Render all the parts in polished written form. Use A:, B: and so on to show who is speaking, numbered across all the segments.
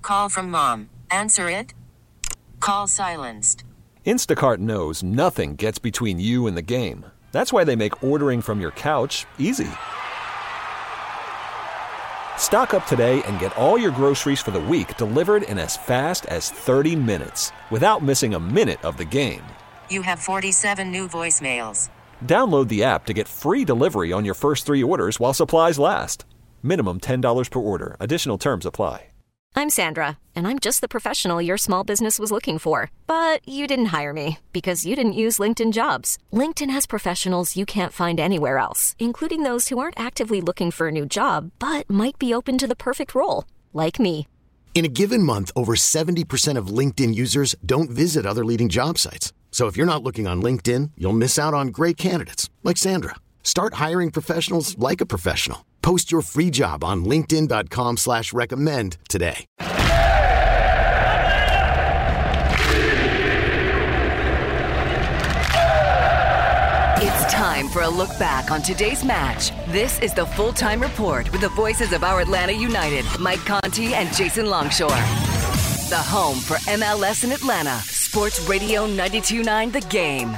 A: Call from mom. Answer it. Call silenced.
B: Instacart knows nothing gets between you and the game. That's why they make ordering from your couch easy. Stock up today and get all your groceries for the week delivered in as fast as 30 minutes without missing a minute of the game.
A: You have 47 new voicemails.
B: Download the app to get free delivery on your first 3 orders while supplies last. Minimum $10 per order. Additional terms apply.
C: I'm Sandra, and I'm just the professional your small business was looking for. But you didn't hire me because you didn't use LinkedIn Jobs. LinkedIn has professionals you can't find anywhere else, including those who aren't actively looking for a new job, but might be open to the perfect role, like me.
D: In a given month, over 70% of LinkedIn users don't visit other leading job sites. So if you're not looking on LinkedIn, you'll miss out on great candidates like Sandra. Start hiring professionals like a professional. Post your free job on linkedin.com/recommend today.
E: It's time for a look back on today's match. This is the Full-Time Report with the voices of our Atlanta United, Mike Conti and Jason Longshore. The home for MLS in Atlanta. Sports Radio 92.9 The Game.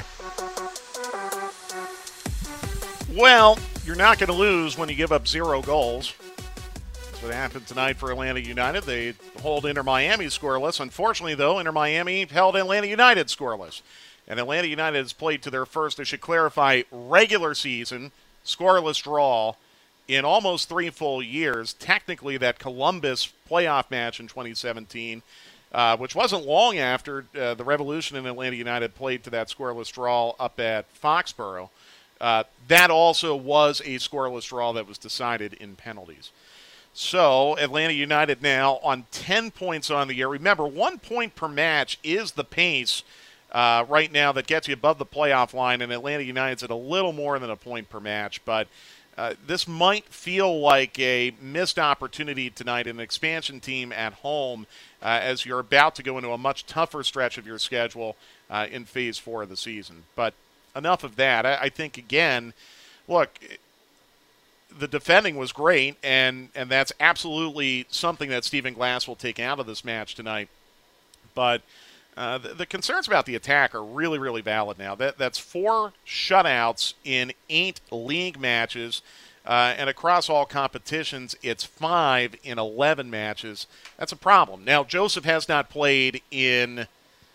F: Well, you're not going to lose when you give up 0 goals. That's what happened tonight for Atlanta United. They hold Inter Miami scoreless. Unfortunately, though, Inter Miami held Atlanta United scoreless. And Atlanta United has played to their first, I should clarify, regular season scoreless draw in almost 3 full years. Technically, that Columbus playoff match in 2017, which wasn't long after the Revolution and Atlanta United played to that scoreless draw up at Foxborough. That also was a scoreless draw that was decided in penalties. So Atlanta United now on 10 points on the year. Remember, 1 point per match is the pace right now that gets you above the playoff line, and Atlanta United's at a little more than a point per match. But this might feel like a missed opportunity tonight in an expansion team at home as you're about to go into a much tougher stretch of your schedule in Phase 4 of the season. But enough of that. I think, again, look, the defending was great, and that's absolutely something that Stephen Glass will take out of this match tonight. But the concerns about the attack are really, really valid now. That's 4 shutouts in 8 league matches, and across all competitions, it's 5 in 11 matches. That's a problem. Now, Joseph has not played in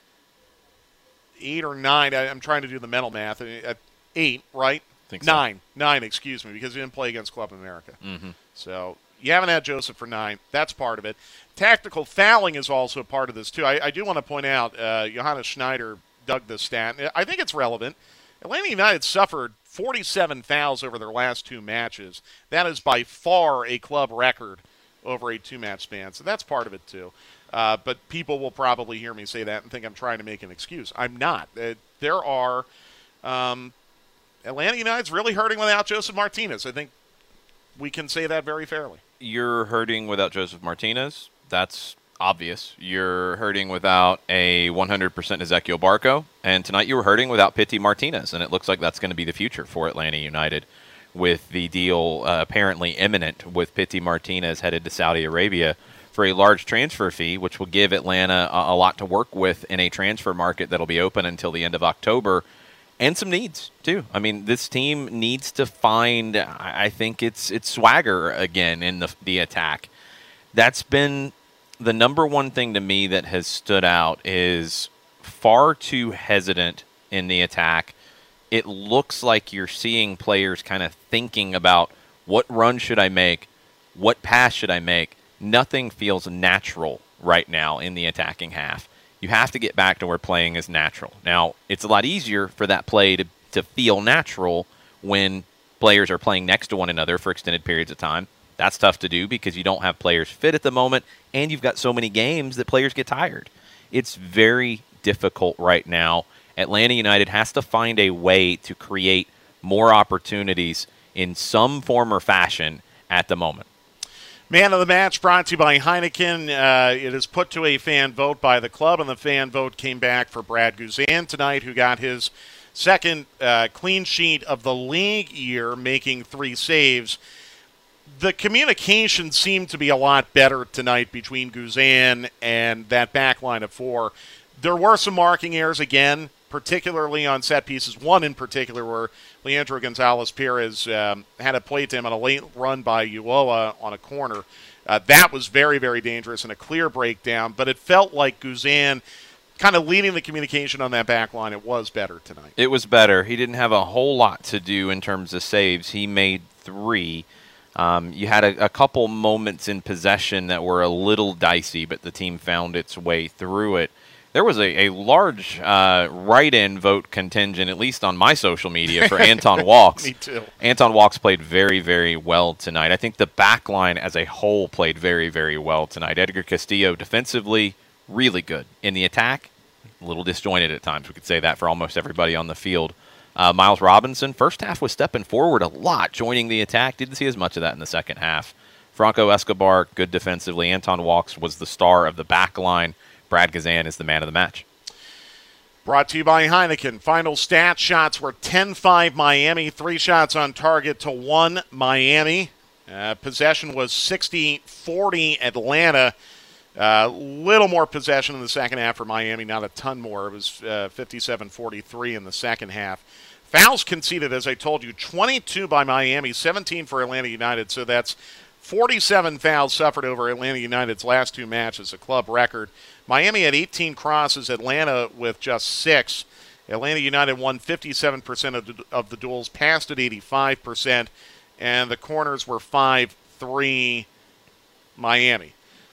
F: 8 or 9. I'm trying to do the mental math. 8, right?
G: I think so.
F: 9, excuse me, because he didn't play against Club America.
G: Mm-hmm.
F: So you haven't had Joseph for 9. That's part of it. Tactical fouling is also a part of this, too. I do want to point out, Johannes Schneider dug this stat. I think it's relevant. Atlanta United suffered 47 fouls over their last 2 matches. That is by far a club record over a 2-match span. So that's part of it, too. But people will probably hear me say that and think I'm trying to make an excuse. I'm not. There are Atlanta United's really hurting without Joseph Martinez. I think we can say that very fairly.
G: You're hurting without Joseph Martinez. That's obvious. You're hurting without a 100% Ezequiel Barco. And tonight you were hurting without Pity Martinez. And it looks like that's going to be the future for Atlanta United with the deal apparently imminent with Pity Martinez headed to Saudi Arabia for a large transfer fee, which will give Atlanta a lot to work with in a transfer market that'll be open until the end of October, and some needs, too. I mean, this team needs to find, I think it's swagger again in the attack. That's been the number one thing to me that has stood out is far too hesitant in the attack. It looks like you're seeing players kind of thinking about what run should I make, what pass should I make. Nothing feels natural right now in the attacking half. You have to get back to where playing is natural. Now, it's a lot easier for that play to feel natural when players are playing next to one another for extended periods of time. That's tough to do because you don't have players fit at the moment, and you've got so many games that players get tired. It's very difficult right now. Atlanta United has to find a way to create more opportunities in some form or fashion at the moment.
F: Man of the match brought to you by Heineken. It is put to a fan vote by the club, and the fan vote came back for Brad Guzan tonight, who got his second clean sheet of the league year, making 3 saves. the communication seemed to be a lot better tonight between Guzan and that back line of four. There were some marking errors again, particularly on set pieces. One in particular where Leandro Gonzalez-Perez had a play to him on a late run by Ulloa on a corner. That was very, very dangerous and a clear breakdown, but it felt like Guzan kind of leading the communication on that back line. It was better tonight.
G: It was better. He didn't have a whole lot to do in terms of saves. He made 3. You had a couple moments in possession that were a little dicey, but the team found its way through it. There was a large write-in vote contingent, at least on my social media, for Anton Walkes.
F: Me too.
G: Anton Walkes played very, very well tonight. I think the back line as a whole played very, very well tonight. Edgar Castillo defensively, really good. In the attack, a little disjointed at times. We could say that for almost everybody on the field. Miles Robinson, first half was stepping forward a lot, joining the attack. Didn't see as much of that in the second half. Franco Escobar, good defensively. Anton Walkes was the star of the back line. Brad Guzan is the man of the match.
F: Brought to you by Heineken. Final stat shots were 10-5 Miami, 3 shots on target to 1 Miami. Possession was 60-40 Atlanta. Little more possession in the second half for Miami, not a ton more. It was 57-43 in the second half. Fouls conceded, as I told you, 22 by Miami, 17 for Atlanta United. So that's 47 fouls suffered over Atlanta United's last 2 matches, a club record. Miami had 18 crosses, Atlanta with just 6. Atlanta United won 57% of the duels, passed at 85%, and the corners were 5-3 Miami.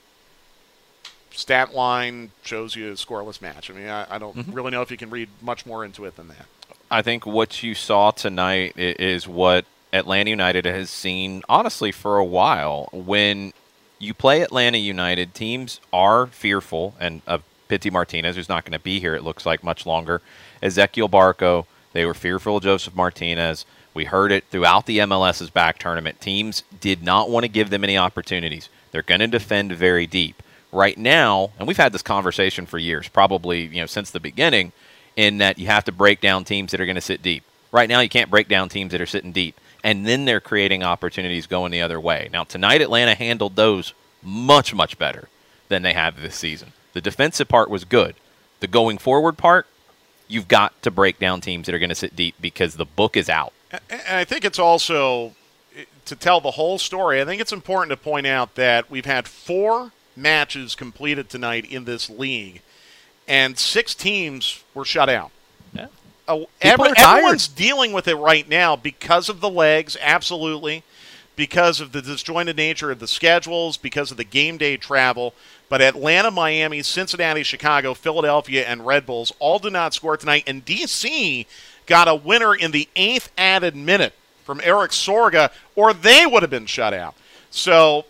F: Stat line shows you a scoreless match. I mean, I don't really know if you can read much more into it than that.
G: I think what you saw tonight is what Atlanta United has seen, honestly, for a while. When you play Atlanta United, teams are fearful, and of Pity Martinez, who's not going to be here, it looks like, much longer. Ezequiel Barco, they were fearful of Joseph Martinez. We heard it throughout the MLS's back tournament. Teams did not want to give them any opportunities. They're going to defend very deep. Right now, and we've had this conversation for years, probably since the beginning, in that you have to break down teams that are going to sit deep. Right now, you can't break down teams that are sitting deep. And then they're creating opportunities going the other way. Now, tonight, Atlanta handled those much, much better than they have this season. The defensive part was good. The going forward part, you've got to break down teams that are going to sit deep because the book is out.
F: And I think it's also, to tell the whole story, I think it's important to point out that we've had 4 matches completed tonight in this league, and 6 teams were shut out.
G: Yeah.
F: Everyone's dealing with it right now because of the legs, absolutely, because of the disjointed nature of the schedules, because of the game day travel. But Atlanta, Miami, Cincinnati, Chicago, Philadelphia, and Red Bulls all did not score tonight, and D.C. got a winner in the 8th added minute from Eric Sorga, or they would have been shut out. So,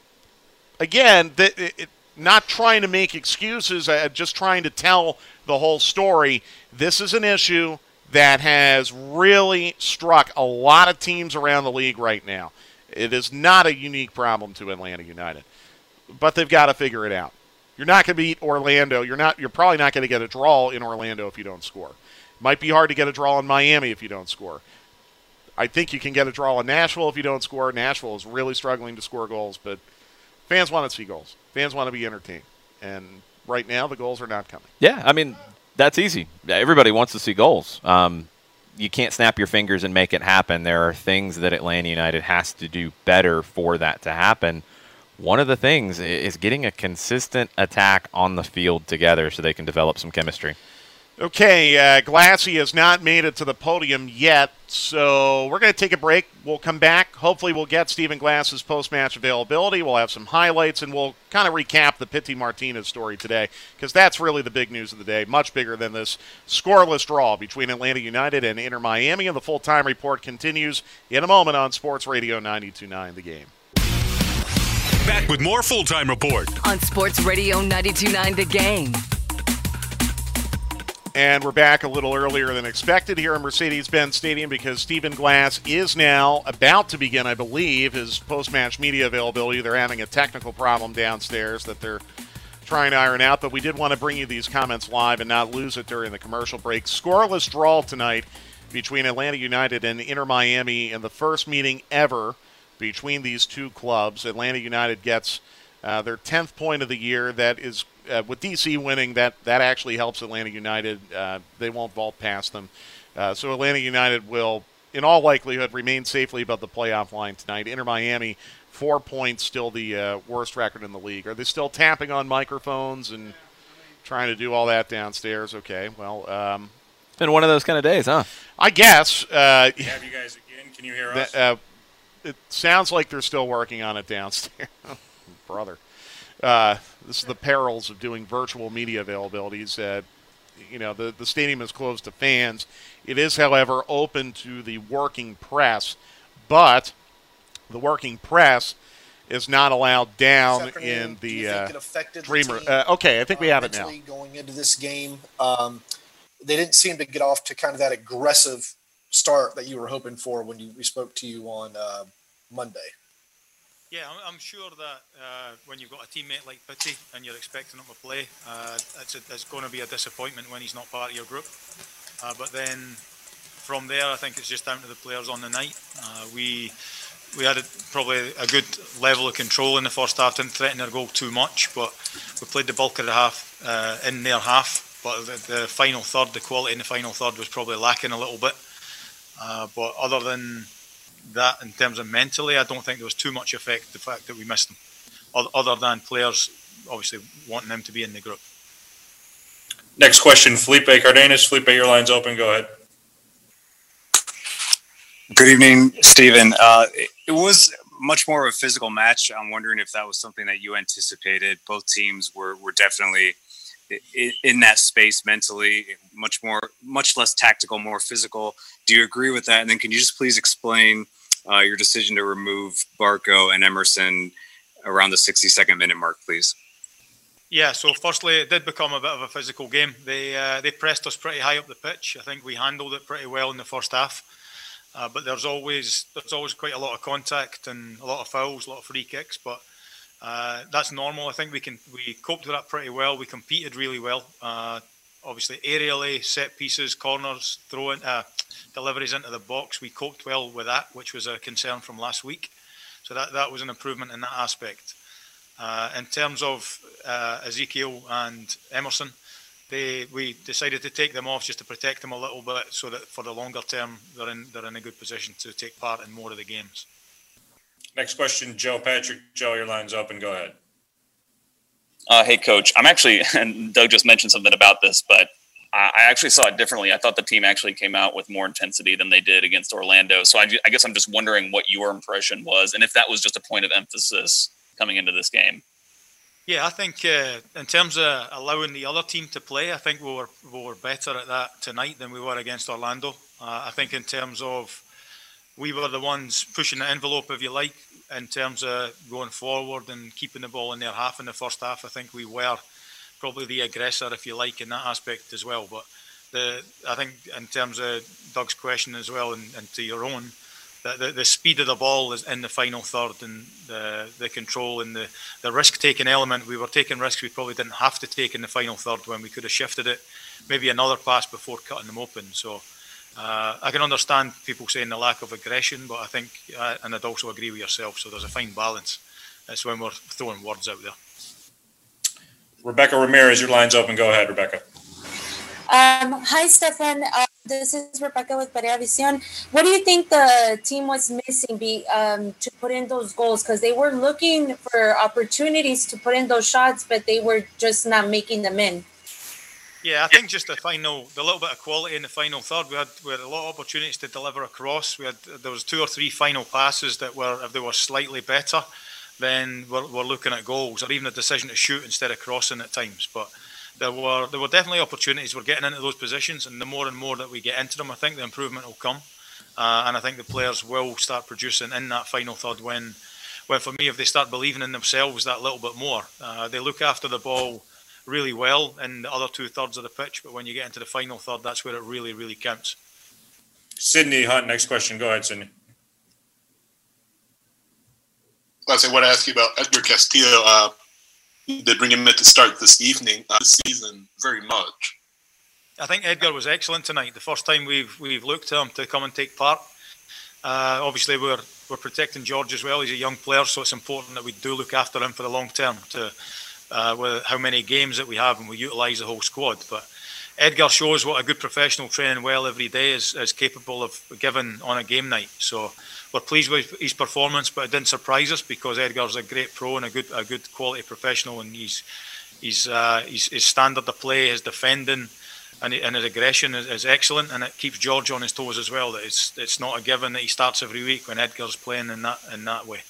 F: again, not trying to make excuses, just trying to tell the whole story. This is an issue that has really struck a lot of teams around the league right now. It is not a unique problem to Atlanta United, but they've got to figure it out. You're not going to beat Orlando. You're probably not going to get a draw in Orlando if you don't score. It might be hard to get a draw in Miami if you don't score. I think you can get a draw in Nashville if you don't score. Nashville is really struggling to score goals, but fans want to see goals. Fans want to be entertained. And right now, the goals are not coming.
G: Yeah, I mean, that's easy. Everybody wants to see goals. You can't snap your fingers and make it happen. There are things that Atlanta United has to do better for that to happen. One of the things is getting a consistent attack on the field together so they can develop some chemistry.
F: Okay, Glassy has not made it to the podium yet, so we're going to take a break. We'll come back. Hopefully we'll get Stephen Glass's post-match availability. We'll have some highlights, and we'll kind of recap the Pity Martinez story today, because that's really the big news of the day, much bigger than this scoreless draw between Atlanta United and Inter Miami. And the full-time report continues in a moment on Sports Radio 92.9 The Game.
H: Back with more Full-Time Report
E: on Sports Radio 92.9 The Game.
F: And we're back a little earlier than expected here in Mercedes-Benz Stadium because Stephen Glass is now about to begin, I believe, his post-match media availability. They're having a technical problem downstairs that they're trying to iron out, but we did want to bring you these comments live and not lose it during the commercial break. Scoreless draw tonight between Atlanta United and Inter Miami in the first meeting ever between these two clubs. Atlanta United gets their 10th point of the year. That is, with DC winning, that actually helps Atlanta United. They won't vault past them. So Atlanta United will, in all likelihood, remain safely above the playoff line tonight. Inter Miami, 4 points, still the worst record in the league. Are they still tapping on microphones and trying to do all that downstairs? Okay, well.
G: It's been one of those kind of days, huh?
F: I guess.
I: Have you guys again? Can you hear us?
F: It sounds like they're still working on it downstairs. Brother. This is the perils of doing virtual media availabilities. The stadium is closed to fans. It is, however, open to the working press, but the working press is not allowed down in the Dreamer. Okay, I think we have it now.
J: Going into this game, they didn't seem to get off to kind of that aggressive start that you were hoping for when we spoke to you on Monday.
I: Yeah, I'm sure that when you've got a teammate like Pitty and you're expecting him to play, it's going to be a disappointment when he's not part of your group. But then from there, I think it's just down to the players on the night. We had probably a good level of control in the first half, didn't threaten their goal too much, but we played the bulk of the half in their half. But the final third, the quality in the final third was probably lacking a little bit. But other than that, in terms of mentally, I don't think there was too much effect the fact that we missed them, other than players obviously wanting them to be in the group.
K: Next question, Felipe Cardenas. Felipe, your line's open. Go ahead.
L: Good evening, Stephen. It was much more of a physical match. I'm wondering if that was something that you anticipated. Both teams were definitely in that space mentally, much less tactical, more physical. Do you agree with that? And then can you just please explain your decision to remove Barco and Emerson around the 62nd minute mark, please?
I: Yeah, so firstly, it did become a bit of a physical game. They pressed us pretty high up the pitch. I think we handled it pretty well in the first half. But there's always quite a lot of contact and a lot of fouls, a lot of free kicks. But that's normal. I think we coped with that pretty well. We competed really well. Obviously, aerially, set pieces, corners, deliveries into the box. We coped well with that, which was a concern from last week. So that was an improvement in that aspect. In terms of Ezekiel and Emerson, we decided to take them off just to protect them a little bit, so that for the longer term they're in a good position to take part in more of the games.
K: Next question, Joe Patrick. Joe, your line's open. Go ahead.
M: Hey, Coach. I'm actually, and Doug just mentioned something about this, but I actually saw it differently. I thought the team actually came out with more intensity than they did against Orlando. So I guess I'm just wondering what your impression was, and if that was just a point of emphasis coming into this game.
I: Yeah, I think in terms of allowing the other team to play, I think we were better at that tonight than we were against Orlando. I think in terms of we were the ones pushing the envelope, if you like, in terms of going forward and keeping the ball in their half in the first half. I think we were probably the aggressor, if you like, in that aspect as well. But I think in terms of Doug's question as well, and to your own, the speed of the ball is in the final third, and the control and the risk-taking element. We were taking risks we probably didn't have to take in the final third, when we could have shifted it, maybe another pass before cutting them open. So I can understand people saying the lack of aggression, but I think, and I'd also agree with yourself, so there's a fine balance. It's when we're throwing words out there.
K: Rebecca Ramirez, your line's open. Go ahead, Rebecca.
N: Hi, Stefan. This is Rebecca with Perea Visión. What do you think the team was missing to put in those goals? Because they were looking for opportunities to put in those shots, but they were just not making them in.
I: Yeah, I think just the little bit of quality in the final third. We had a lot of opportunities to deliver across. There was 2 or 3 final passes that were, if they were slightly better, then we're looking at goals, or even a decision to shoot instead of crossing at times. But there were definitely opportunities. We're getting into those positions, and the more and more that we get into them, I think the improvement will come. And I think the players will start producing in that final third when for me, if they start believing in themselves that little bit more. They look after the ball really well in the other 2/3 of the pitch, but when you get into the final third, that's where it really, really counts.
K: Sydney Hunt, next question. Go ahead, Sydney.
O: I want to ask you about Edgar Castillo. They bring him in to start this evening, this season, very much.
I: I think Edgar was excellent tonight. The first time we've looked to him to come and take part. Obviously, we're protecting George as well. He's a young player, so it's important that we do look after him for the long term with how many games that we have, and we utilise the whole squad. But Edgar shows what a good professional training well every day is capable of giving on a game night. So we're pleased with his performance, but it didn't surprise us because Edgar's a great pro and a good quality professional, and his standard of play, his defending, and his aggression is excellent, and it keeps George on his toes as well. That it's not a given that he starts every week when Edgar's playing in that way.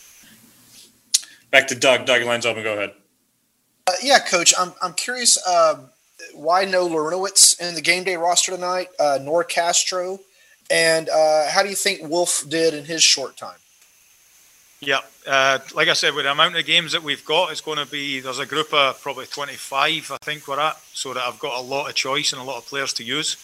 K: Back to Doug. Doug, your line's open. Go ahead.
J: Yeah, Coach. I'm curious why no Larentowicz in the game day roster tonight, nor Castro, and how do you think Wolf did in his short time?
I: Yeah, like I said, with the amount of games that we've got, it's going to be, there's a group of probably 25, I think we're at, so that I've got a lot of choice and a lot of players to use.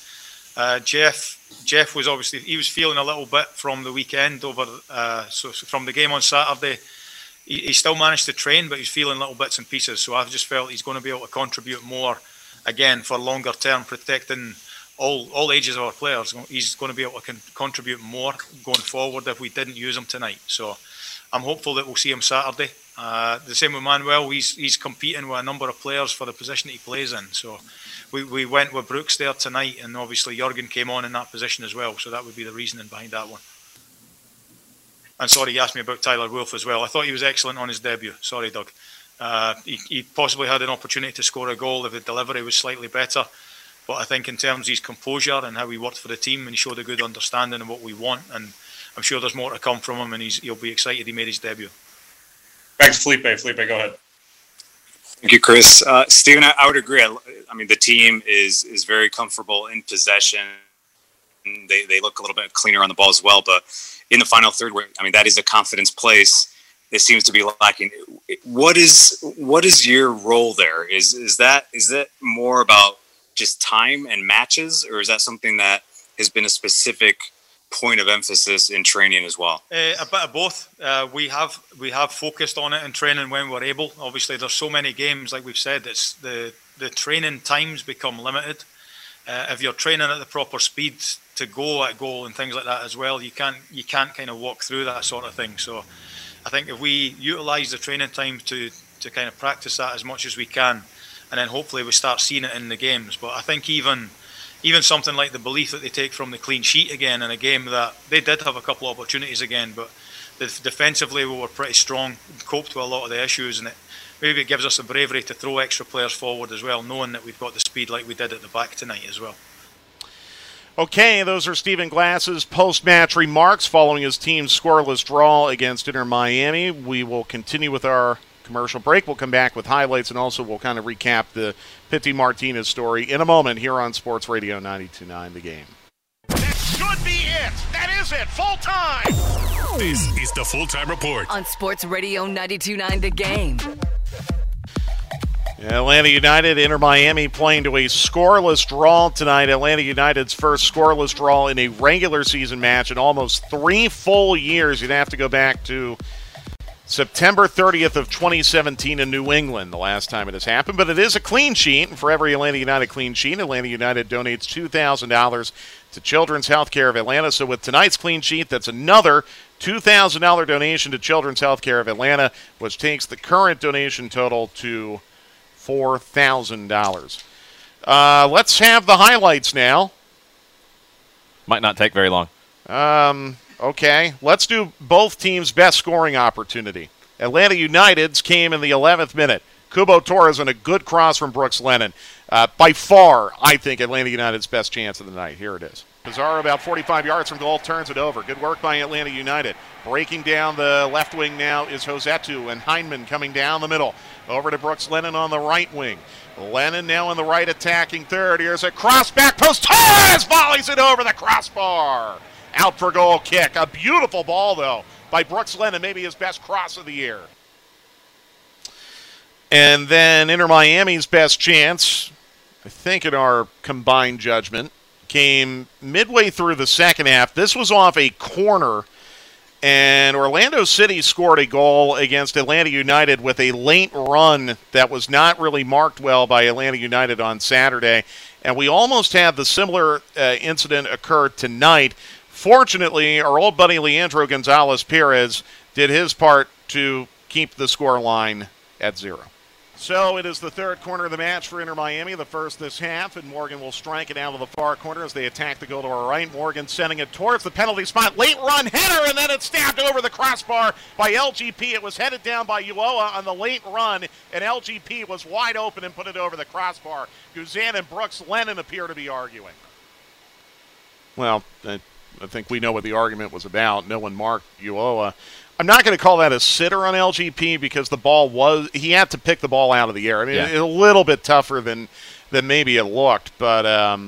I: Jeff was obviously, he was feeling a little bit from the weekend so from the game on Saturday. He still managed to train, but he's feeling little bits and pieces, so I've just felt he's going to be able to contribute more, again, for longer term, protecting all ages of our players. He's going to be able to contribute more going forward if we didn't use him tonight. So I'm hopeful that we'll see him Saturday. The same with Manuel. He's competing with a number of players for the position he plays in. So we went with Brooks there tonight, and obviously Jurgen came on in that position as well. So that would be the reasoning behind that one. And sorry, you asked me about Tyler Wolf as well. I thought he was excellent on his debut. Sorry, Doug. He possibly had an opportunity to score a goal if the delivery was slightly better. But I think in terms of his composure and how he worked for the team, and he showed a good understanding of what we want, and I'm sure there's more to come from him, and he'll be excited he made his debut.
K: Back to Felipe. Felipe, go ahead.
L: Thank you, Chris. Stephen, I would agree. I mean, the team is very comfortable in possession. They look a little bit cleaner on the ball as well. But in the final third, that is a confidence place. It seems to be lacking. What is your role there? Is that more about just time and matches, or is that something that has been a specific point of emphasis in training as well?
I: A bit of both. We have focused on it in training when we're able. Obviously, there's so many games, like we've said, it's the training times become limited. If you're training at the proper speed to go at goal and things like that as well, you can't kind of walk through that sort of thing. So I think if we utilise the training time to kind of practice that as much as we can, and then hopefully we start seeing it in the games. But I think even something like the belief that they take from the clean sheet again in a game that they did have a couple of opportunities again, but defensively we were pretty strong, coped with a lot of the issues, and maybe it gives us the bravery to throw extra players forward as well, knowing that we've got the speed like we did at the back tonight as well.
F: Okay, those are Stephen Glass's post-match remarks following his team's scoreless draw against Inter Miami. We will continue with our commercial break. We'll come back with highlights, and also we'll kind of recap the Pity Martinez story in a moment here on Sports Radio 92.9 The Game.
P: That should be it. That is it. Full time.
H: This is the Full-Time Report
E: on Sports Radio 92.9 The Game.
F: Atlanta United, Inter Miami playing to a scoreless draw tonight. Atlanta United's first scoreless draw in a regular season match in almost 3 full years. You'd have to go back to September 30th of 2017 in New England, the last time it has happened. But it is a clean sheet, and for every Atlanta United clean sheet, Atlanta United donates $2,000 to Children's Healthcare of Atlanta. So with tonight's clean sheet, that's another $2,000 donation to Children's Healthcare of Atlanta, which takes the current donation total to $4,000. Let's have the highlights now.
G: Might not take very long.
F: Okay, let's do both teams' best scoring opportunity. Atlanta United's came in the 11th minute. Cubo Torres on a good cross from Brooks Lennon. By far, I think Atlanta United's best chance of the night. Here it is. Pizarro about 45 yards from goal, turns it over. Good work by Atlanta United. Breaking down the left wing now is Josetu, and Heinemann coming down the middle. Over to Brooks Lennon on the right wing. Lennon now in the right attacking third. Here's a cross back post. Torres volleys it over the crossbar. Out for goal kick. A beautiful ball, though, by Brooks Lennon, maybe his best cross of the year. And then Inter Miami's best chance, I think in our combined judgment, came midway through the second half. This was off a corner, and Orlando City scored a goal against Atlanta United with a late run that was not really marked well by Atlanta United on Saturday. And we almost had the similar incident occur tonight Fortunately, our old buddy Leandro Gonzalez-Perez did his part to keep the score line at 0. So it is the third corner of the match for Inter Miami, the first this half, and Morgan will strike it out of the far corner as they attack the goal to our right. Morgan sending it towards the penalty spot. Late run header, and then it's stabbed over the crossbar by LGP. It was headed down by Ulloa on the late run, and LGP was wide open and put it over the crossbar. Guzan and Brooks Lennon appear to be arguing. Well, I think we know what the argument was about. No one marked Ulloa. I'm not going to call that a sitter on LGP because the ball he had to pick the ball out of the air. I mean, it's a little bit tougher than maybe it looked, but,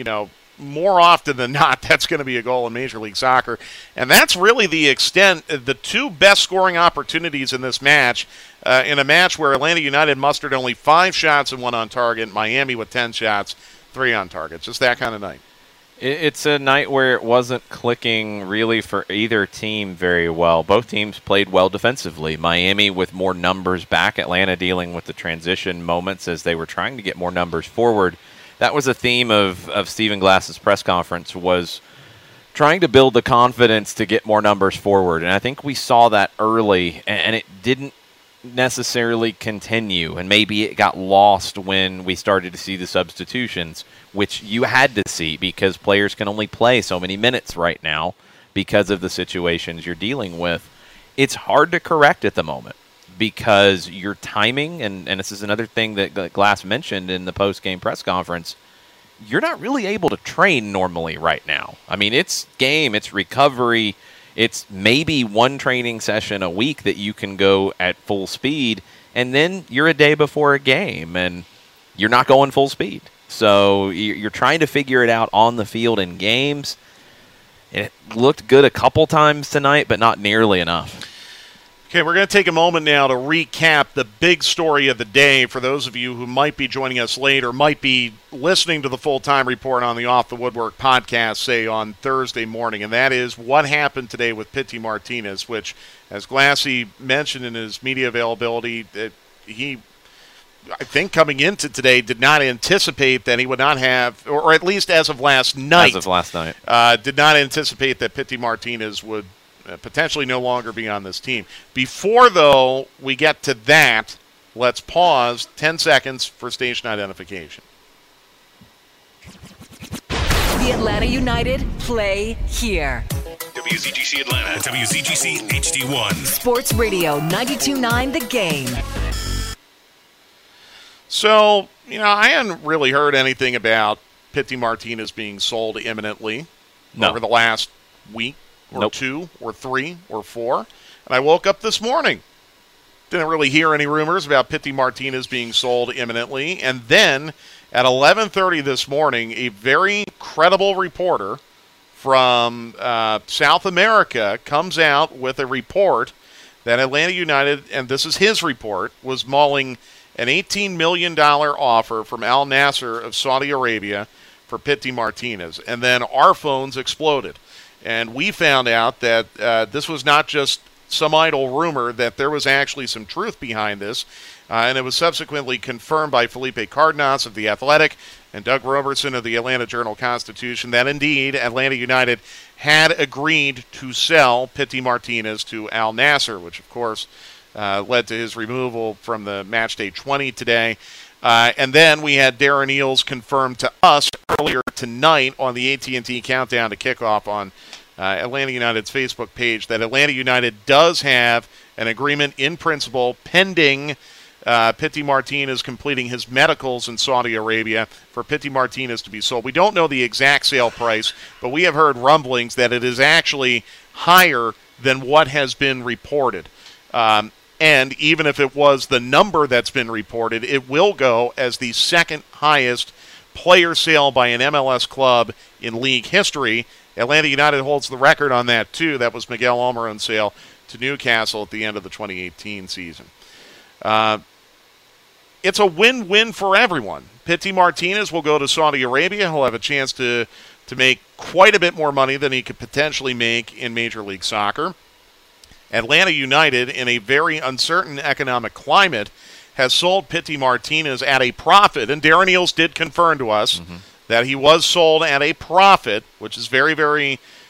F: more often than not, that's going to be a goal in Major League Soccer. And that's really the extent, the two best scoring opportunities in this match, in a match where Atlanta United mustered only 5 shots and 1 on target, Miami with 10 shots, 3 on target. Just that kind of night.
G: It's a night where it wasn't clicking really for either team very well. Both teams played well defensively. Miami with more numbers back, Atlanta dealing with the transition moments as they were trying to get more numbers forward. That was a theme of Stephen Glass's press conference, was trying to build the confidence to get more numbers forward. And I think we saw that early, and it didn't necessarily continue, and maybe it got lost when we started to see the substitutions, which you had to see because players can only play so many minutes right now because of the situations you're dealing with. It's hard to correct at the moment because your timing, and this is another thing that Glass mentioned in the post-game press conference, you're not really able to train normally right now. I mean, it's game, it's recovery, it's maybe one training session a week that you can go at full speed, and then you're a day before a game, and you're not going full speed. So you're trying to figure it out on the field in games. It looked good a couple times tonight, but not nearly enough.
F: Okay, we're going to take a moment now to recap the big story of the day for those of you who might be joining us late or might be listening to the full-time report on the Off the Woodwork podcast, say, on Thursday morning, and that is what happened today with Pity Martinez, which, as Glassy mentioned in his media availability, he, I think coming into today, did not anticipate that he would not have, or at least as of last night, did not anticipate that Pity Martinez would potentially no longer be on this team. Before, though, we get to that, let's pause 10 seconds for station identification.
E: The Atlanta United play here.
H: WZGC Atlanta, WZGC HD1.
E: Sports Radio 92.9 The Game.
F: So, I hadn't really heard anything about Pity Martinez being sold imminently over the last week. Or 2, or 3, or 4. And I woke up this morning. Didn't really hear any rumors about Pity Martinez being sold imminently. And then at 11:30 this morning, a very credible reporter from South America comes out with a report that Atlanta United, and this is his report, was mulling an $18 million offer from Al Nassr of Saudi Arabia for Pity Martinez. And then our phones exploded. And we found out that this was not just some idle rumor, that there was actually some truth behind this. And it was subsequently confirmed by Felipe Cardenas of The Athletic and Doug Robertson of the Atlanta Journal-Constitution that indeed Atlanta United had agreed to sell Pity Martinez to Al Nassr, which of course led to his removal from the Matchday 20 today. And then we had Darren Eales confirmed to us earlier tonight on the AT&T Countdown to Kickoff on Atlanta United's Facebook page that Atlanta United does have an agreement in principle pending Pity Martinez completing his medicals in Saudi Arabia for Pity Martinez to be sold. We don't know the exact sale price, but we have heard rumblings that it is actually higher than what has been reported. And even if it was the number that's been reported, it will go as the second highest player sale by an MLS club in league history. Atlanta United holds the record on that, too. That was Miguel Almiron's sale to Newcastle at the end of the 2018 season. It's a win-win for everyone. Pity Martinez will go to Saudi Arabia. He'll have a chance to make quite a bit more money than he could potentially make in Major League Soccer. Atlanta United, in a very uncertain economic climate, has sold Pity Martinez at a profit, and Darren Eales did confirm to us that he was sold at a profit, which is very, very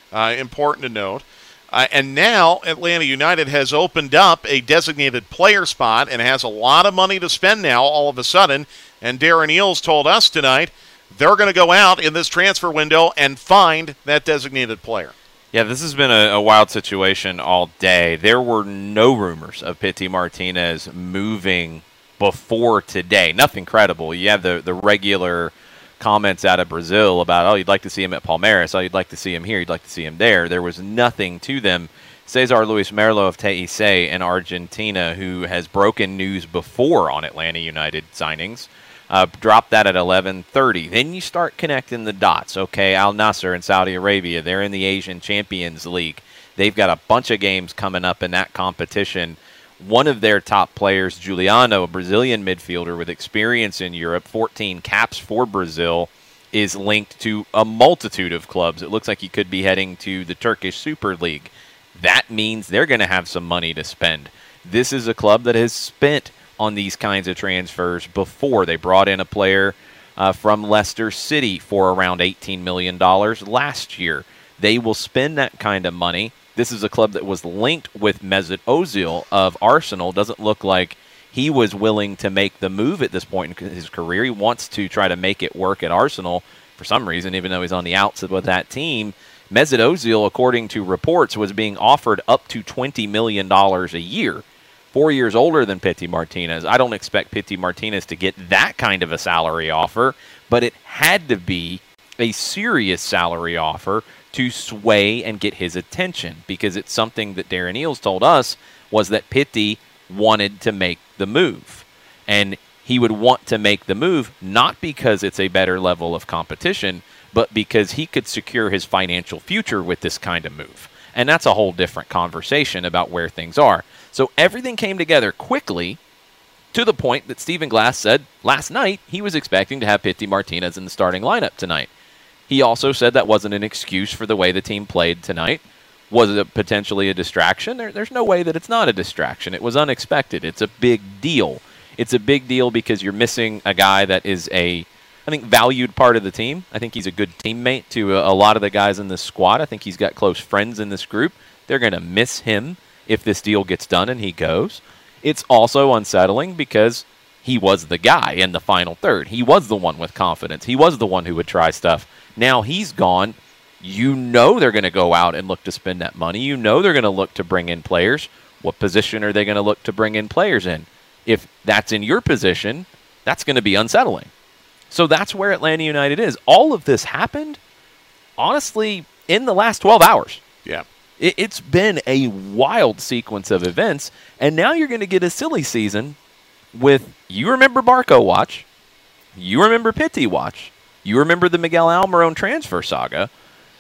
F: Important to note. And now Atlanta United has opened up a designated player spot and has a lot of money to spend now all of a sudden. And Darren Eales told us tonight they're going to go out in this transfer window and find that designated player.
G: Yeah, this has been a wild situation all day. There were no rumors of Pity Martinez moving before today. Nothing credible. You have the regular comments out of Brazil about, oh, you'd like to see him at Palmeiras, oh, you'd like to see him here, you'd like to see him there. There was nothing to them. Cesar Luis Merlo of TIC in Argentina, who has broken news before on Atlanta United signings, dropped that at 11:30. Then you start connecting the dots. Okay, Al Nassr in Saudi Arabia, they're in the Asian Champions League. They've got a bunch of games coming up in that competition. One of their top players, Juliano, a Brazilian midfielder with experience in Europe, 14 caps for Brazil, is linked to a multitude of clubs. It looks like he could be heading to the Turkish Super League. That means they're going to have some money to spend. This is a club that has spent on these kinds of transfers before. They brought in a player from Leicester City for around $18 million last year. They will spend that kind of money. This is a club that was linked with Mesut Ozil of Arsenal. Doesn't look like he was willing to make the move at this point in his career. He wants to try to make it work at Arsenal for some reason, even though he's on the outside with that team. Mesut Ozil, according to reports, was being offered up to $20 million a year. 4 years older than Pity Martinez. I don't expect Pity Martinez to get that kind of a salary offer, but it had to be a serious salary offer to sway and get his attention, because it's something that Darren Eales told us was that Pity wanted to make the move. And he would want to make the move not because it's a better level of competition, but because he could secure his financial future with this kind of move. And that's a whole different conversation about where things are. So everything came together quickly to the point that Stephen Glass said last night he was expecting to have Pity Martinez in the starting lineup tonight. He also said that wasn't an excuse for the way the team played tonight. Was it potentially a distraction? There's no way that it's not a distraction. It was unexpected. It's a big deal. It's a big deal because you're missing a guy that is I think, valued part of the team. I think he's a good teammate to a lot of the guys in this squad. I think he's got close friends in this group. They're going to miss him if this deal gets done and he goes. It's also unsettling because he was the guy in the final third. He was the one with confidence. He was the one who would try stuff. Now he's gone. You know they're going to go out and look to spend that money. You know they're going to look to bring in players. What position are they going to look to bring in players in? If that's in your position, that's going to be unsettling. So that's where Atlanta United is. All of this happened, honestly, in the last 12 hours.
F: Yeah.
G: It's been a wild sequence of events, and now you're going to get a silly season with, you remember Barco watch, you remember Pity watch, you remember the Miguel Almiron transfer saga.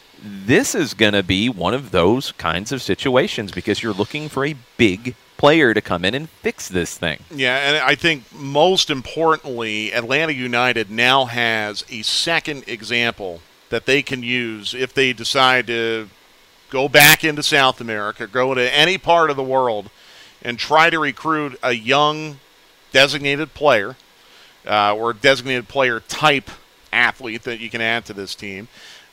G: This is going to be one of those kinds of situations because you're looking for a big player to come in and fix this thing.
F: Yeah, and I think most importantly, Atlanta United now has a second example that they can use if they decide to go back into South America, go to any part of the world, and try to recruit a young designated player or designated player type athlete that you can add to this team.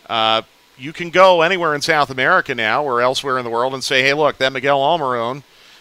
F: You can go anywhere in South America now or elsewhere in the world and say, hey, look, that Miguel Almiron,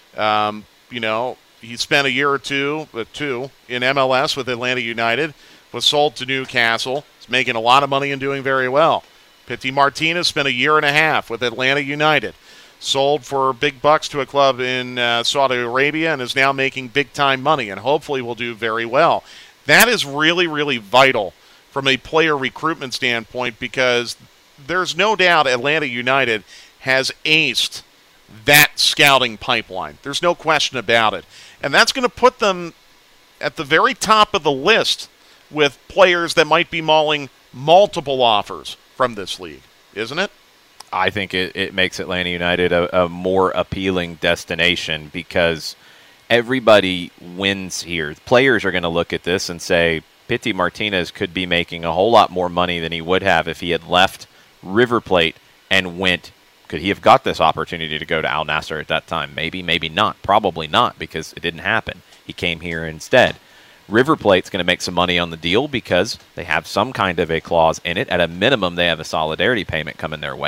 F: he spent a year or two in MLS with Atlanta United, was sold to Newcastle, is making a lot of money and doing very well. Pity Martinez spent a year and a half with Atlanta United, sold for big bucks to a club in Saudi Arabia, and is now making big-time money and hopefully will do very well. That is really, really vital from a player recruitment standpoint because there's no doubt Atlanta United has aced that scouting pipeline. There's no question about it. And that's going to put them at the very top of the list with players that might be mauling multiple offers from this league, isn't it?
G: I think it makes Atlanta United a more appealing destination because everybody wins here. Players are going to look at this and say, Pity Martinez could be making a whole lot more money than he would have if he had left River Plate and went. Could he have got this opportunity to go to Al Nassr at that time? Maybe, maybe not. Probably not because it didn't happen. He came here instead. River Plate's going to make some money on the deal because they have some kind of a clause in it. At a minimum, they have a solidarity payment coming their way.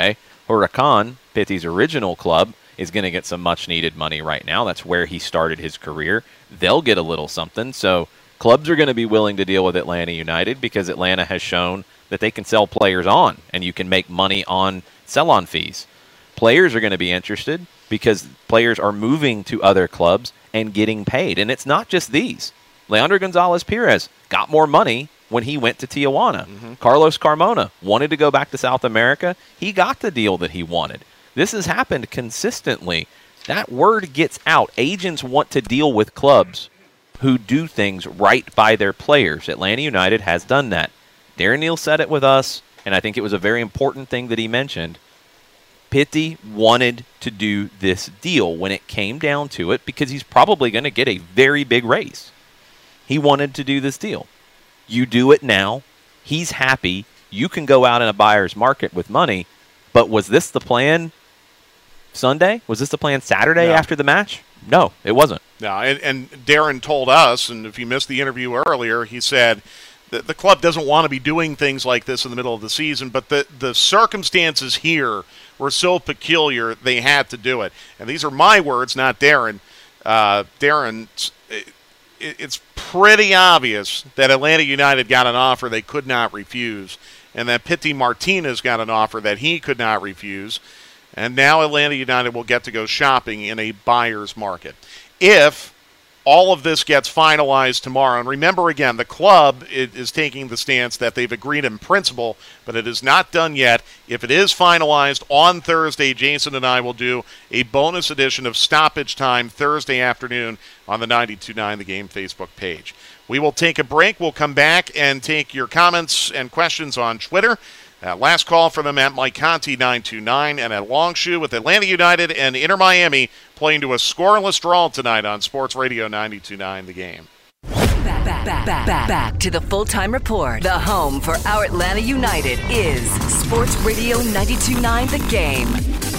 G: Huracan, Pitty's original club, is going to get some much-needed money right now. That's where he started his career. They'll get a little something. So clubs are going to be willing to deal with Atlanta United because Atlanta has shown that they can sell players on, and you can make money on sell-on fees. Players are going to be interested because players are moving to other clubs and getting paid. And it's not just these. Leandro Gonzalez-Pirez got more money when he went to Tijuana. Carlos Carmona wanted to go back to South America. He got the deal that he wanted. This has happened consistently. That word gets out. Agents want to deal with clubs who do things right by their players. Atlanta United has done that. Darren Neal said it with us, and I think it was a very important thing that he mentioned. Pitty wanted to do this deal when it came down to it because he's probably going to get a very big raise. He wanted to do this deal. You do it now. He's happy. You can go out in a buyer's market with money. But was this the plan Sunday? Was this the plan Saturday after the match? No, it wasn't.
F: No, and Darren told us, and if you missed the interview earlier, he said that the club doesn't want to be doing things like this in the middle of the season, but the circumstances here were so peculiar they had to do it. And these are my words, not Darren. Darren, it's pretty obvious that Atlanta United got an offer they could not refuse, and that Pity Martinez got an offer that he could not refuse, and now Atlanta United will get to go shopping in a buyer's market. If all of this gets finalized tomorrow, and remember again, the club is taking the stance that they've agreed in principle, but it is not done yet. If it is finalized on Thursday, Jason and I will do a bonus edition of Stoppage Time Thursday afternoon on the 92.9 The Game Facebook page. We will take a break. We'll come back and take your comments and questions on Twitter. Last call for them at Mike Conti 929 and at Longshoe with Atlanta United and Inter Miami playing to a scoreless draw tonight on Sports Radio 92.9 The Game.
E: Back to the Full-Time Report. The home for our Atlanta United is Sports Radio 92.9 The Game.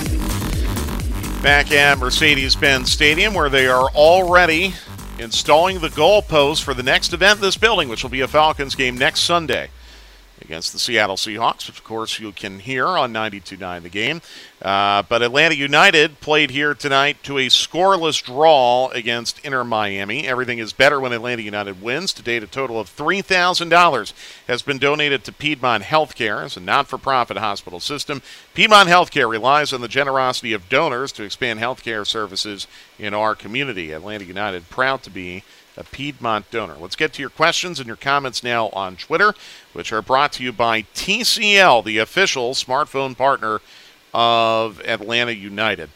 F: Back at Mercedes-Benz Stadium where they are already installing the goalposts for the next event in this building, which will be a Falcons game next Sunday against the Seattle Seahawks, which, of course, you can hear on 92.9 The Game. But Atlanta United played here tonight to a scoreless draw against Inter Miami. Everything is better when Atlanta United wins. To date, a total of $3,000 has been donated to Piedmont Healthcare as a not-for-profit hospital system. Piedmont Healthcare relies on the generosity of donors to expand healthcare services in our community. Atlanta United proud to be a Piedmont donor. Let's get to your questions and your comments now on Twitter, which are brought to you by TCL, the official smartphone partner of Atlanta United.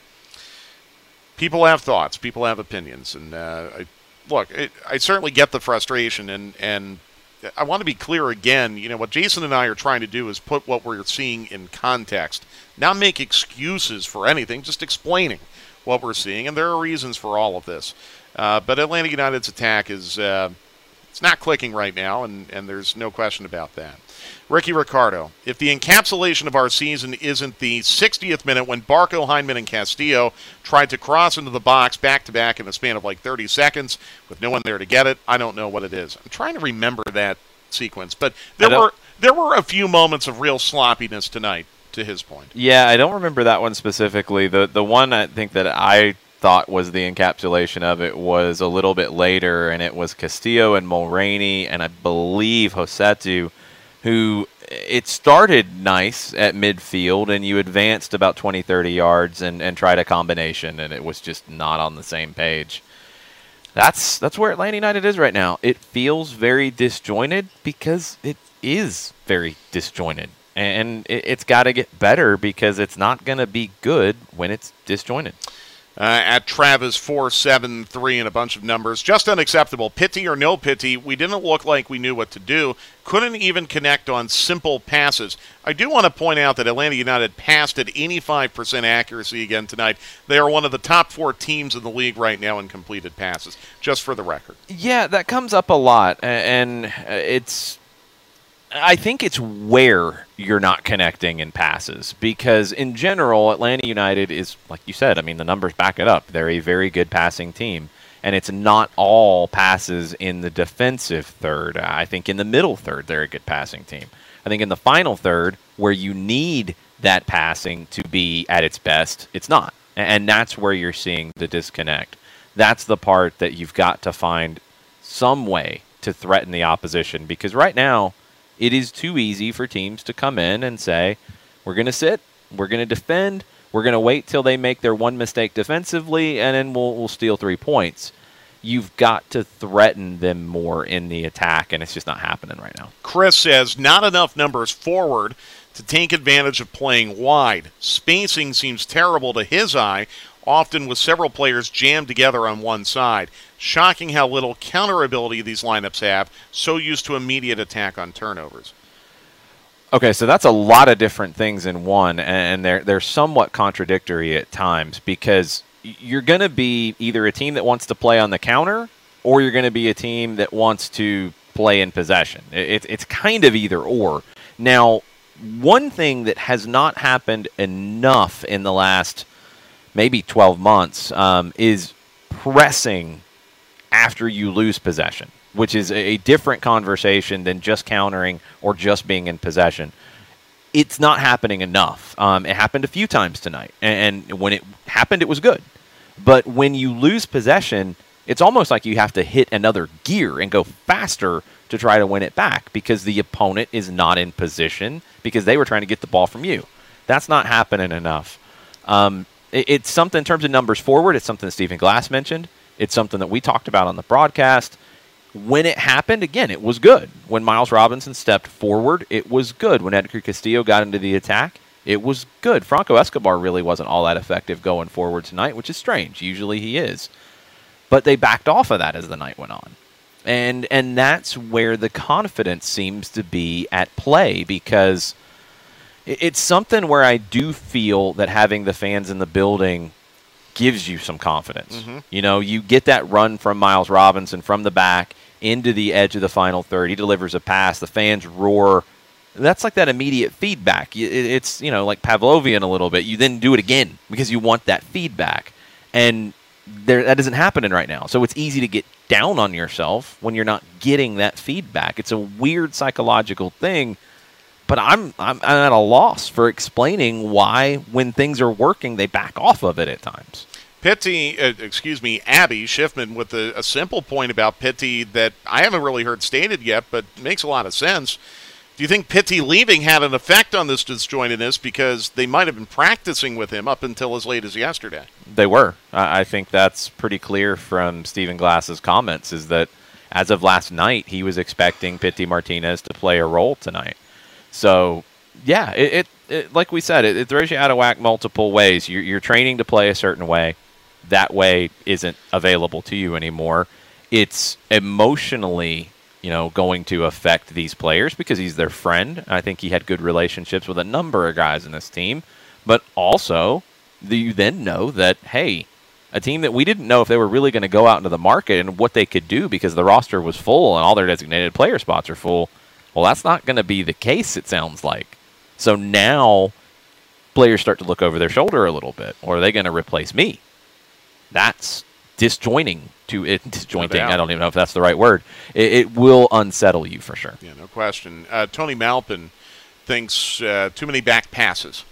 F: People have thoughts. People have opinions. And I certainly get the frustration, and I want to be clear again. You know, what Jason and I are trying to do is put what we're seeing in context, not make excuses for anything, just explaining what we're seeing, and there are reasons for all of this. But Atlanta United's attack is it's not clicking right now, and there's no question about that. Ricky Ricardo, if the encapsulation of our season isn't the 60th minute when Barco, Heineman, and Castillo tried to cross into the box back-to-back in the span of like 30 seconds with no one there to get it, I don't know what it is. I'm trying to remember that sequence, but there were a few moments of real sloppiness tonight, to his point.
G: Yeah, I don't remember that one specifically. The one I think that I thought was the encapsulation of it was a little bit later, and it was Castillo and Mulroney and I believe Josetu, who it started nice at midfield, and you advanced about 20, 30 yards and tried a combination, and it was just not on the same page. That's where Atlanta United is right now. It feels very disjointed because it is very disjointed. And it's got to get better because it's not going to be good when it's disjointed.
F: At Travis 473 and a bunch of numbers. Just unacceptable. Pitty or no Pitty, we didn't look like we knew what to do. Couldn't even connect on simple passes. I do want to point out that Atlanta United passed at 85% accuracy again tonight. They are one of the top 4 teams in the league right now in completed passes, just for the record.
G: Yeah, that comes up a lot, and I think it's where you're not connecting in passes, because in general, Atlanta United is, like you said, I mean, the numbers back it up. They're a very good passing team, and it's not all passes in the defensive third. I think in the middle third, they're a good passing team. I think in the final third, where you need that passing to be at its best. It's not. And that's where you're seeing the disconnect. That's the part that you've got to find some way to threaten the opposition, because right now it is too easy for teams to come in and say, we're going to sit, we're going to defend, we're going to wait till they make their one mistake defensively, and then we'll steal 3 points. You've got to threaten them more in the attack, and it's just not happening right now.
F: Chris says, not enough numbers forward to take advantage of playing wide. Spacing seems terrible to his eye, often with several players jammed together on one side. Shocking how little counter ability these lineups have, so used to immediate attack on turnovers.
G: Okay, so that's a lot of different things in one, and they're somewhat contradictory at times, because you're going to be either a team that wants to play on the counter, or you're going to be a team that wants to play in possession. It's kind of either or. Now, one thing that has not happened enough in the last maybe 12 months is pressing after you lose possession, which is a different conversation than just countering or just being in possession. It's not happening enough. It happened a few times tonight, and when it happened, it was good. But when you lose possession, it's almost like you have to hit another gear and go faster to try to win it back, because the opponent is not in position because they were trying to get the ball from you. That's not happening enough. It's something in terms of numbers forward. It's something that Stephen Glass mentioned. It's something that we talked about on the broadcast. When it happened, again, it was good. When Miles Robinson stepped forward, it was good. When Edgar Castillo got into the attack, it was good. Franco Escobar really wasn't all that effective going forward tonight, which is strange. Usually he is. But they backed off of that as the night went on. And that's where the confidence seems to be at play, because it's something where I do feel that having the fans in the building gives you some confidence. Mm-hmm. You know, you get that run from Miles Robinson from the back into the edge of the final third. He delivers a pass. The fans roar. That's like that immediate feedback. It's, like Pavlovian a little bit. You then do it again because you want that feedback. And that isn't happening right now. So it's easy to get down on yourself when you're not getting that feedback. It's a weird psychological thing. But I'm at a loss for explaining why, when things are working, they back off of it at times.
F: Abby Schiffman with a simple point about Pitti that I haven't really heard stated yet, but makes a lot of sense. Do you think Pitti leaving had an effect on this disjointedness, because they might have been practicing with him up until as late as yesterday?
G: They were. I think that's pretty clear from Stephen Glass's comments, is that as of last night, he was expecting Pitti Martinez to play a role tonight. So, yeah, it like we said, it throws you out of whack multiple ways. You're training to play a certain way. That way isn't available to you anymore. It's emotionally, going to affect these players because he's their friend. I think he had good relationships with a number of guys in this team. But also, you then know that, hey, a team that we didn't know if they were really going to go out into the market and what they could do because the roster was full and all their designated player spots are full. Well, that's not going to be the case, it sounds like. So now players start to look over their shoulder a little bit. Or are they going to replace me? That's disjointing to it. Disjointing, I don't even know if that's the right word. It will unsettle you for sure.
F: Yeah, no question. Tony Malpin thinks too many back passes.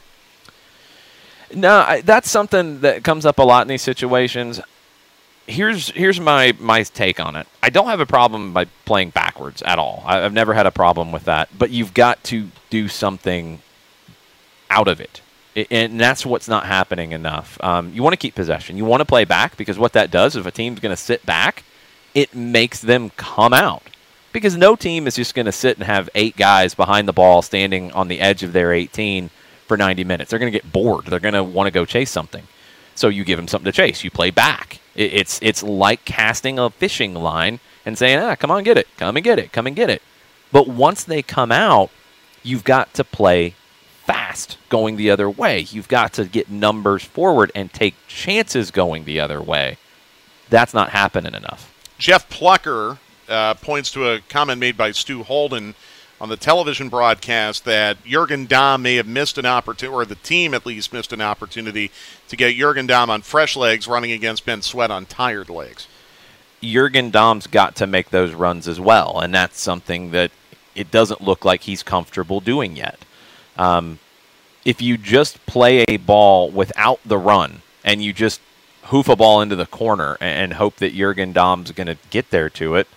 G: No, that's something that comes up a lot in these situations. Here's my take on it. I don't have a problem by playing backwards at all. I've never had a problem with that. But you've got to do something out of it. And that's what's not happening enough. You want to keep possession. You want to play back, because what that does, if a team's going to sit back, it makes them come out. Because no team is just going to sit and have 8 guys behind the ball standing on the edge of their 18 for 90 minutes. They're going to get bored. They're going to want to go chase something. So you give them something to chase. You play back. It's like casting a fishing line and saying, come on, get it. Come and get it. Come and get it. But once they come out, you've got to play fast going the other way. You've got to get numbers forward and take chances going the other way. That's not happening enough.
F: Jeff Plucker points to a comment made by Stu Holden on the television broadcast that Jürgen Damm may have missed an opportunity, or the team at least missed an opportunity, to get Jürgen Damm on fresh legs running against Ben Sweat on tired legs.
G: Jürgen Damm's got to make those runs as well, and that's something that it doesn't look like he's comfortable doing yet. if you just play a ball without the run and you just hoof a ball into the corner and hope that Jürgen Damm's going to get there to it,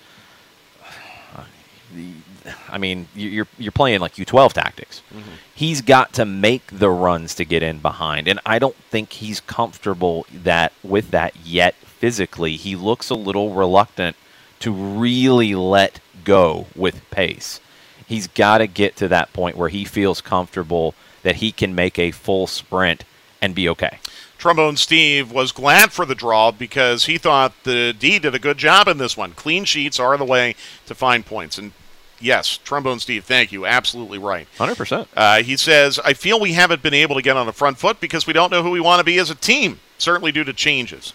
G: I mean, you're playing like U12 tactics. Mm-hmm. He's got to make the runs to get in behind, and I don't think he's comfortable with that yet physically. He looks a little reluctant to really let go with pace. He's got to get to that point where he feels comfortable that he can make a full sprint and be okay.
F: Trombone Steve was glad for the draw because he thought the D did a good job in this one. Clean sheets are the way to find points. And yes, Trombone Steve, thank you. Absolutely right.
G: 100%.
F: He says, I feel we haven't been able to get on the front foot because we don't know who we want to be as a team, certainly due to changes.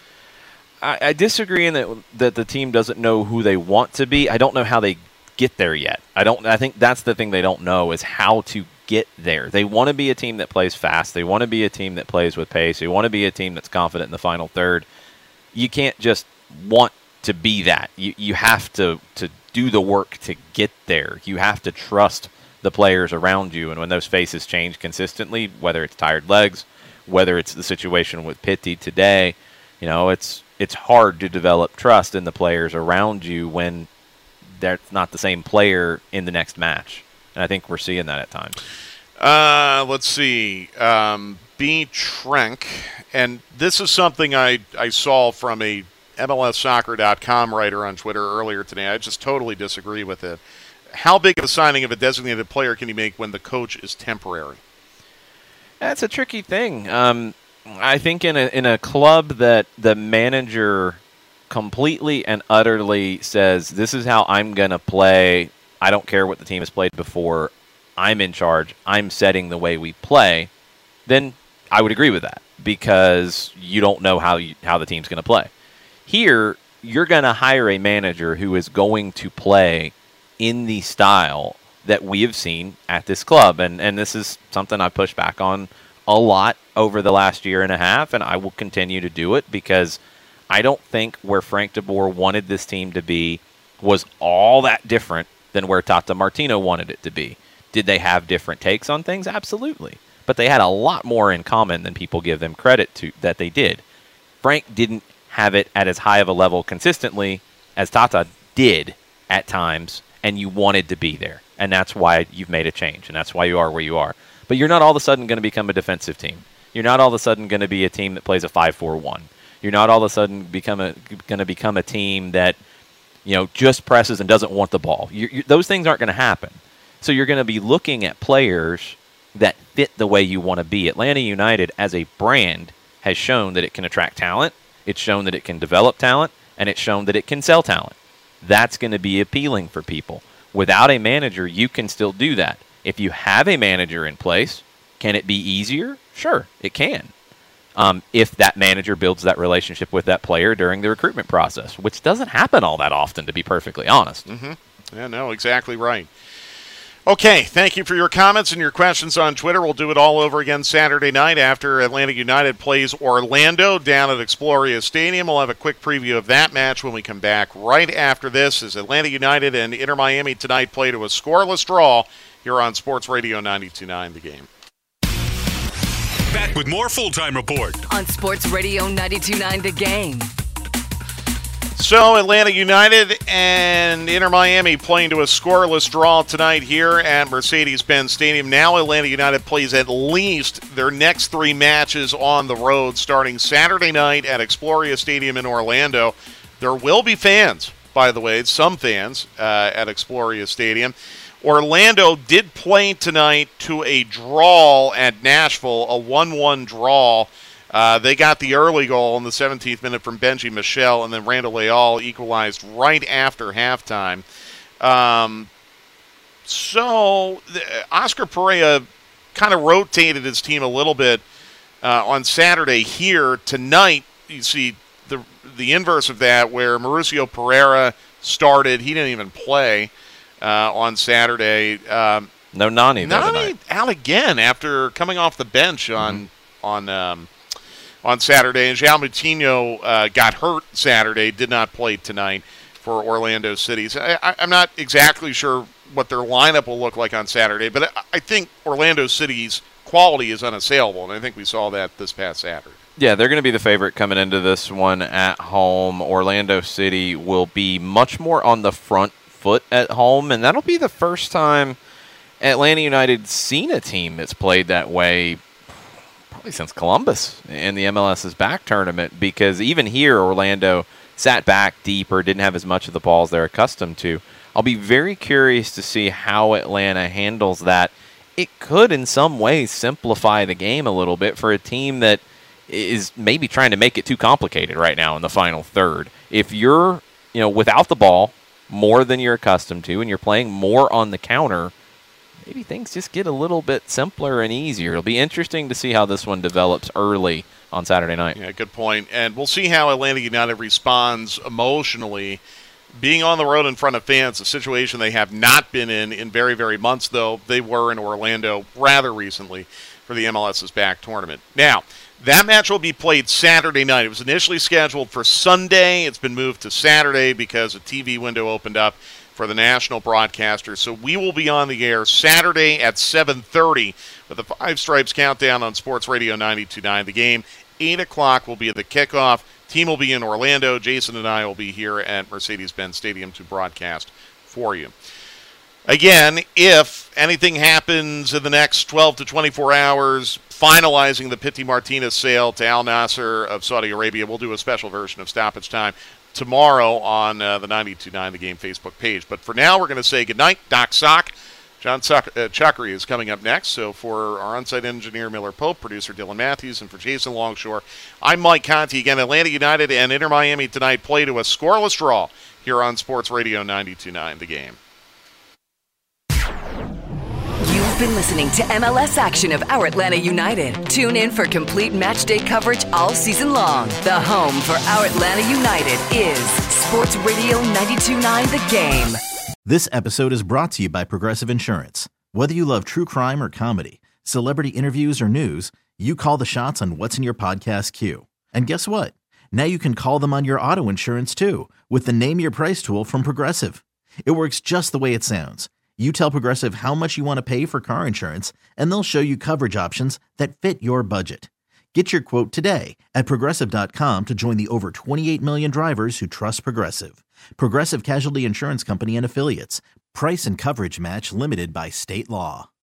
G: I disagree in that the team doesn't know who they want to be. I don't know how they get there yet. I think that's the thing they don't know is how to get there. They want to be a team that plays fast. They want to be a team that plays with pace. They want to be a team that's confident in the final third. You can't just want to be that. You have to do the work to get there. You have to trust the players around you. And when those faces change consistently, whether it's tired legs, whether it's the situation with Pitti today, it's hard to develop trust in the players around you when that's not the same player in the next match. And I think we're seeing that at times.
F: Let's see. B. Trenk. And this is something I saw from a MLSsoccer.com writer on Twitter earlier today. I just totally disagree with it. How big of a signing of a designated player can you make when the coach is temporary?
G: That's a tricky thing. I think in a club that the manager completely and utterly says, this is how I'm going to play. I don't care what the team has played before. I'm in charge. I'm setting the way we play. Then I would agree with that because you don't know how the team's going to play. Here, you're going to hire a manager who is going to play in the style that we have seen at this club. And this is something I pushed back on a lot over the last year and a half, and I will continue to do it because I don't think where Frank de Boer wanted this team to be was all that different than where Tata Martino wanted it to be. Did they have different takes on things? Absolutely. But they had a lot more in common than people give them credit to that they did. Frank didn't have it at as high of a level consistently as Tata did at times, and you wanted to be there. And that's why you've made a change, and that's why you are where you are. But you're not all of a sudden going to become a defensive team. You're not all of a sudden going to be a team that plays a 5-4-1. You're not all of a sudden going to become a team that just presses and doesn't want the ball. Those things aren't going to happen. So you're going to be looking at players that fit the way you want to be. Atlanta United as a brand has shown that it can attract talent. It's shown that it can develop talent, and it's shown that it can sell talent. That's going to be appealing for people. Without a manager, you can still do that. If you have a manager in place, can it be easier? Sure, it can. If that manager builds that relationship with that player during the recruitment process, which doesn't happen all that often, to be perfectly honest.
F: Mm-hmm. Yeah, no, exactly right. Okay, thank you for your comments and your questions on Twitter. We'll do it all over again Saturday night after Atlanta United plays Orlando down at Exploria Stadium. We'll have a quick preview of that match when we come back right after this as Atlanta United and Inter Miami tonight play to a scoreless draw here on Sports Radio 92.9 The Game.
H: Back with more Full-Time Report
E: on Sports Radio 92.9 The Game.
F: So Atlanta United and Inter Miami playing to a scoreless draw tonight here at Mercedes-Benz Stadium. Now Atlanta United plays at least their next 3 matches on the road starting Saturday night at Exploria Stadium in Orlando. There will be fans, by the way, some fans at Exploria Stadium. Orlando did play tonight to a draw at Nashville, a 1-1 draw. They got the early goal in the 17th minute from Benji Michel, and then Randall Leal equalized right after halftime. Oscar Pereira kind of rotated his team a little bit on Saturday. Here tonight, you see the inverse of that, where Mauricio Pereira started. He didn't even play on Saturday.
G: No Nani.
F: Nani out again after coming off the bench on Saturday. And João Moutinho got hurt Saturday, did not play tonight for Orlando City. So I'm not exactly sure what their lineup will look like on Saturday, but I think Orlando City's quality is unassailable, and I think we saw that this past Saturday.
G: Yeah, they're going to be the favorite coming into this one at home. Orlando City will be much more on the front foot at home, and that'll be the first time Atlanta United's seen a team that's played that way probably since Columbus in the MLS's back tournament, because even here Orlando sat back deeper, didn't have as much of the balls they're accustomed to. I'll be very curious to see how Atlanta handles that. It could in some ways simplify the game a little bit for a team that is maybe trying to make it too complicated right now in the final third. If you're, without the ball more than you're accustomed to and you're playing more on the counter, maybe things just get a little bit simpler and easier. It'll be interesting to see how this one develops early on Saturday night.
F: Yeah, good point. And we'll see how Atlanta United responds emotionally. Being on the road in front of fans, a situation they have not been in very, very months, though they were in Orlando rather recently for the MLS's back tournament. Now, that match will be played Saturday night. It was initially scheduled for Sunday. It's been moved to Saturday because a TV window opened up for the national broadcaster. So we will be on the air Saturday at 7:30 with the Five Stripes Countdown on Sports Radio 92.9. The game, 8 o'clock, will be the kickoff. Team will be in Orlando. Jason and I will be here at Mercedes-Benz Stadium to broadcast for you. Again, if anything happens in the next 12 to 24 hours, finalizing the Pity Martinez sale to Al Nasser of Saudi Arabia, we'll do a special version of Stoppage Time tomorrow on the 92.9 The Game Facebook page. But for now, we're going to say goodnight. Doc Sock. John Chuckery is coming up next. So for our on-site engineer, Miller Pope, producer Dylan Matthews, and for Jason Longshore, I'm Mike Conti. Again, Atlanta United and Inter Miami tonight play to a scoreless draw here on Sports Radio 92.9 The Game.
E: You've been listening to MLS action of our Atlanta United. Tune in for complete match day coverage all season long. The home for our Atlanta United is Sports Radio 92.9 The Game.
Q: This episode is brought to you by Progressive Insurance. Whether you love true crime or comedy, celebrity interviews or news, you call the shots on what's in your podcast queue. And guess what? Now you can call them on your auto insurance too with the Name Your Price tool from Progressive. It works just the way it sounds. You tell Progressive how much you want to pay for car insurance, and they'll show you coverage options that fit your budget. Get your quote today at Progressive.com to join the over 28 million drivers who trust Progressive. Progressive Casualty Insurance Company and Affiliates. Price and coverage match limited by state law.